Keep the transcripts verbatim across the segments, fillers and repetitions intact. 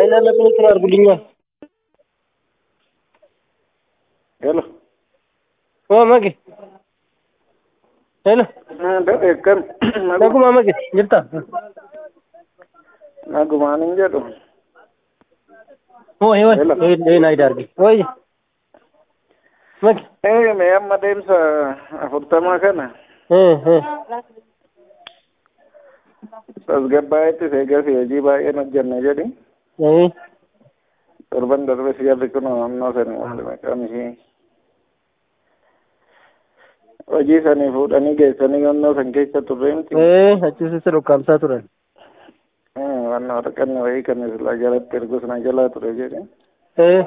Ayna na pinag gulingan. Hello. Oh, magi. Hello. Dade kan nagu Naguma magi. Jirta. nagu maning jedhu. Oh, ewan. Hello. Eh, eh, na idargi. Oi. Magi. Eh, me amma deemsa afurtamaa kana Eh, eh. tasgabbaa'etti eegas hojii baay'een hojjenne jedhi. Eh. Torban darbe sigarri kun naannoo sani maali maqaan ishee hojii sanii fuudhanii geessanii naannoo san keessa turre miti. Eh, achi se rukkamsaa turan. Wanna waraqanni wayii kan silaa jalatti ergus na jalaa ture jedhe. Eh.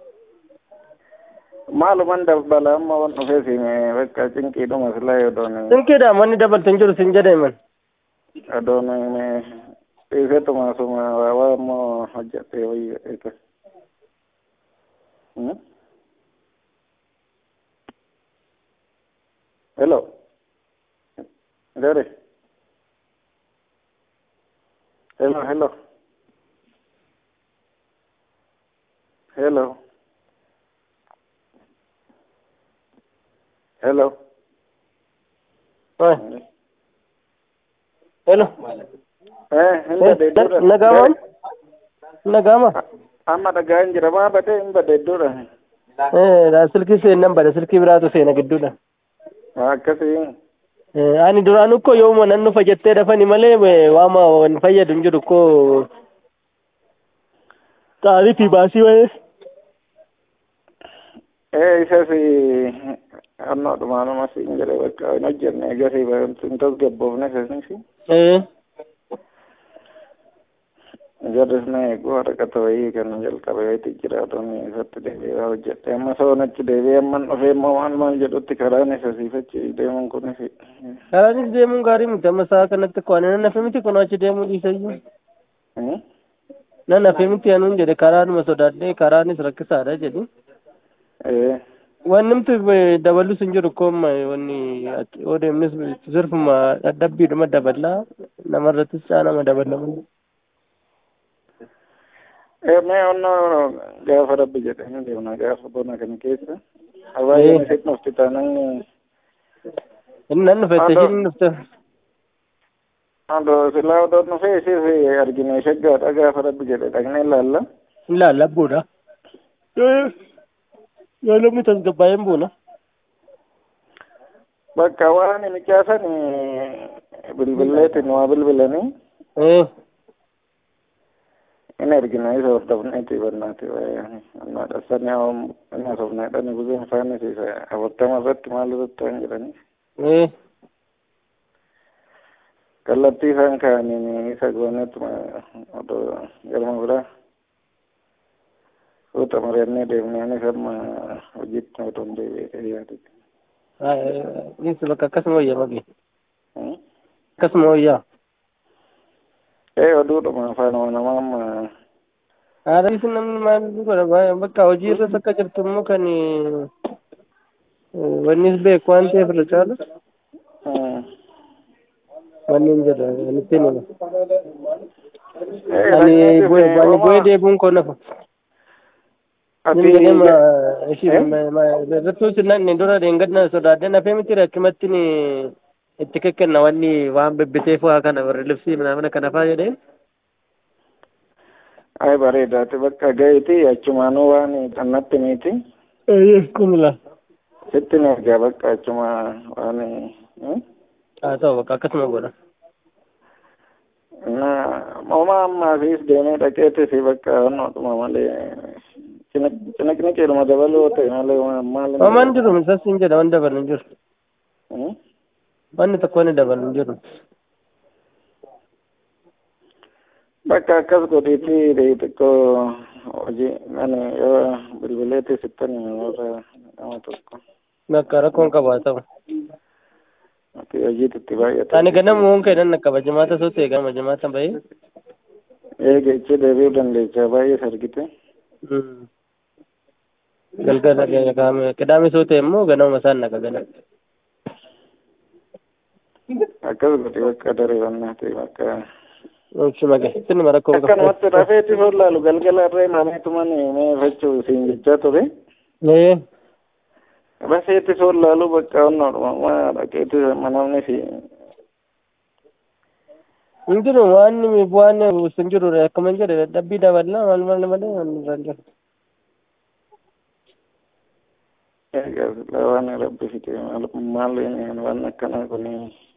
Maaluman dabbala amma wan dhufee siime bakka cinqiidhuma silaa yodoon Sinkiidha manni dabaltan jiru sin jedhe man. odoon dhiisetuma suma waa ammoo hojjette wayii jedheeta. Hello. Dare. Hello, hello. Hello. Hello. Oi. Hello. Eh, hinda deeddudha. Nagama? Nagama? Amma dhagaan jira maa bade hin badeeddudha. Eh, da silki seenan bada silki biraatu seena gidduudha. Akkasii. Eh, ani duraan ukko yooma nan dhufa jettee dafani malee waama wan fayyadu hin jiru koo taarifi baasii wayee. Eh, isas annoodhuma nama siin jedhe bakka hin hojjenne gasii hin tasgabboofne isasnisi. Eh. Jarris na eegu waraqata wayii kan jalqabe wayiiti jira adoon isatti deebi'ee hojjedhe amma soonichi deebi'ee amman dhufee immoo maal maal jedhutti karaan isa siifachi deemuun kunis. Karaanis deemuun gaarii miti amma sa'a kanatti ko ani nan nafe miti kun achi deemuu dhiisayyuu. Nan nafe miti anuun jedhe karaanuma sodaadhee karaanis rakkisaadha jedhi. Eh. Wanni nuti dabalus hin jiru koomma wanni yoo deemnis sirfuma dadhabbiidhuma daballaa namarrattis caanama dabalamu. Eh, mee onnoo gaafa rabbi jedhanii deemna gaafa bona kana keessa. Hawaayeen isin dhufti taanaan. Inni nan dhufe ishiin dhufte. Ando silaa odoo dhufee ishee argine shaggaadha gaafa rabbi jedhe dhaqnee ilaalla. Ilaalla abbuudha. Yoo namni tasgabbaa'een buuna. Bakka waan micaasan bilbileetiin waa bilbilanii. Eh. Ini argina isa hordofneeti bannaati annaadha sani inni haasofneedhani buzuun isaanii isa afurtama irratti maal irratti waan jedhani. Eh. Kallattii isaan kaa'aniin isa gooneetuma odoo galma biraa suuta mari'annee deemnee anis amma hojiitti odoo hin deebi'ee yaadutti. Insi bakka akkasuma wayyaa maqee. Akkasuma wayyaa. Eh, oduudhuma afaan namaa amma. Haadha isin namni maal godha bakka hojii irras akka jirtu immoo kan wannis beeku waan ta'eef irra caalu. Wanni hin jedha nutti hima. Ani bu'ee deebiin koo nafa. Nin jedhama ishiin irrattuu sinnaan dura deengadna sodaadde nafee miti rakkimatti itti kekkenna wanni waan bebbiteef waa kana warri libsii mana kana faa jedhee. Ay bareedaati bakka gaheeti achumaanuu waan xannatti miti. Eh, kumila. Sitti ni argaa bakka achuma waan. Haa ta'u bakka akkasuma godha. Na homaa ammaafis deemee dhaqeetis bakka wannoodhuma malee cinaqni qeeruma dabaluu ta'e malee maal. Homaan jiru misas hin jedha waan dabalu hin jiru. Wanni tokko ni dabalu hin jiru. Bakka akkas godhiitii xiqqoo hojii ani yoo bilbileetii sittanii warra nama tokko. Bakka rakkoon qabaa ta'u. Ati hojiitti baay'ata. Ani ganama hoon kennan akka bajimaata soo ta'e gama bajimaata bahee. Eega ichi deebi'uu dandeecha baay'ee sargite. Galgala qidaame soo ta'e immoo ganama isaan naqa gala. Akkas godhi bakka dareeffannaa ta'e bakka. Ochuma ke tin mara ko Akkan matti rafeeti sollaalu galgala irree mameetuman mee fachuu siin jechaa ture. eh Rafeeti sollaalu bakka onnoodhuma maa dhaqeeti manamni fi injiru waan mi bu'aan sinjiru akkuma jedhe dabbii daballa mal mal malee ranjaa egaa waan rabbi fite maal waan akkana kuni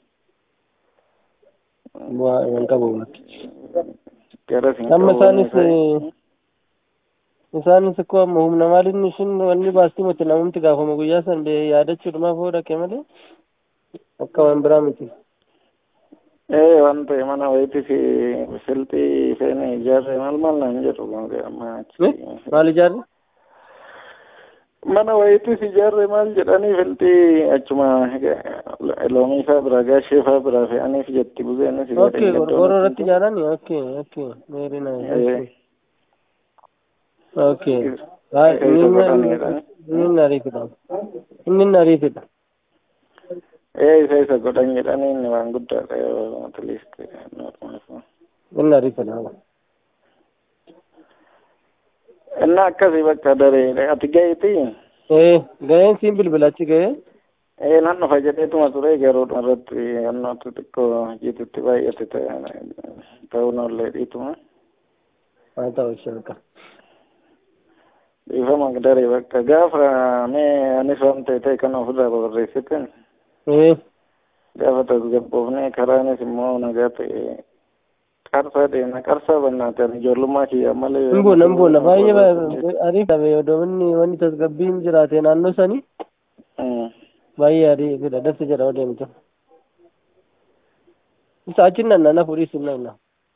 bu'aa waan qabu gara siin amma isaanis qabu isaanis ko humna maalin ishin wanni baasti mutti namumti gaafama guyyaa san be yaadachuudhumaaf hoo dhaqe malee akka waan biraa miti. eh wanta mana wayti fi silti feene ijaarre mal mal naan jedhu amma maal ijaarre mana wayti fi ijaarre maal jedhanii filti achuma loomii faa biraa gaashee faa biraa fe'aniif jetti buzeenis okay gorgoroo irratti ijaarani okay okay very nice okay hai inni nariifidha inni nariifidha eh isa isa godhan jedhanii inni waan guddaadha yoo at least inni nariifidha inna akkasii bakka daree ati gaheeti eh gaheen siin bilbilachi gahee eh nan dhufa jedheetuma ture garuudha irratti annooti xiqqoo jiitutti baay'ate ta'uun ollee dhiituma haa ta'u shirka ifama daree bakka gaafa mee anis waan ta'e ta'e kan ofirraa barreessiten eh gaafa tasgabboofnee karaanis immoo nagaa ta'e qarsaa deemna qarsaa bannaatan ijoollummaa kiyya malee nambo nambo na baay'ee ariif dhabe odoonni wanni tasgabbiin jiraate naannoo sanii baay'ee ariifidha dafti jedha odeemtu isa achin nanna na furii sin nanna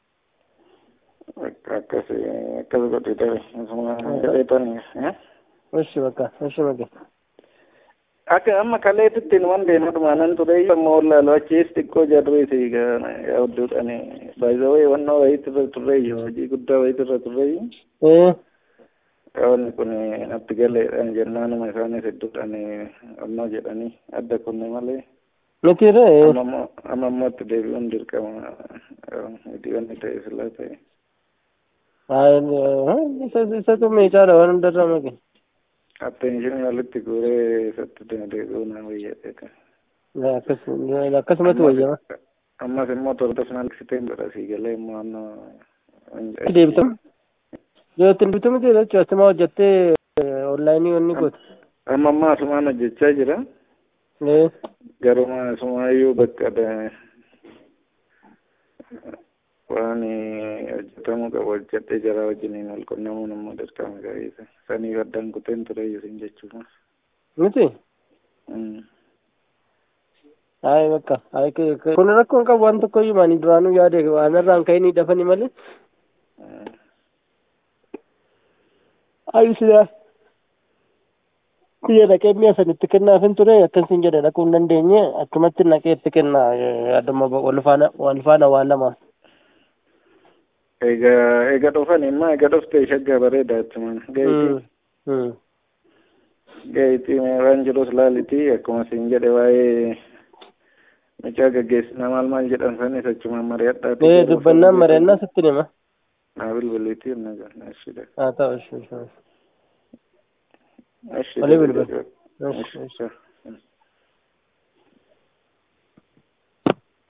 akkasi akkas godhe dare isuma jedheetani oshi bakka oshi bakka akka amma kaleetitti numan deemadhuma nan ture amma wallaalu achiis xiqqoo jarriisi yaadduudhani baay'ee wannoo wayitirra turreeyyu hojii guddaa wayitirra turreeyyu wanni kun natti galeedhaan jennaanuma isaanis hedduudhani ammoo jedhanii adda kunne malee mitire amma ammoo itti deebi'uun dirqama itti wanni ta'e silaa ta'e isa tu meeshaadha waan hundarraa maqe attention walitti guuree isatti deebi'uu naa wayyaadheeta akkasumatti wayyama ammas immoo tortoofnaan siteen godha sii galee immoo annoo deebitam yootin bitamti jechuun asuma hojjattee onlaayinii wanni goote amma ammaa asumaan hojjechaa jira garuma asumaayyuu bakka waan hojjetamuu qabu hojjedhee jara wajjiniin wal qunnamuun immoo dirqama qabeessa sanii waddaan kuteen tureeyyu sin jechuudha miti hai bakka hai kun rakkoon qabu waan tokkoyyuu maanii duraanuu yaade waan irraan ka'inii dhafani malee ai sida kuyya dhaqee mi'a sanitti kennaafin ture akkasin jedhe dhaquun dandeenye akkumatti naqee itti kenna yaaduma wal faana wal faana waan lama egaa egaa dhufan immoo egaa dhuftee shaggaa bareedaa jechuun ga'itii ga'itii waan jirus laalitii akkuma siin jedhe waa'ee mucaa gaggeessinaa maal maal jedhan sanis achuma mari'adhaa ee dubbannaan mari'annaa sitti nima naa bilbiliitii na ganna ashidha haa ta'u ashidha ashidha bilbil ashidha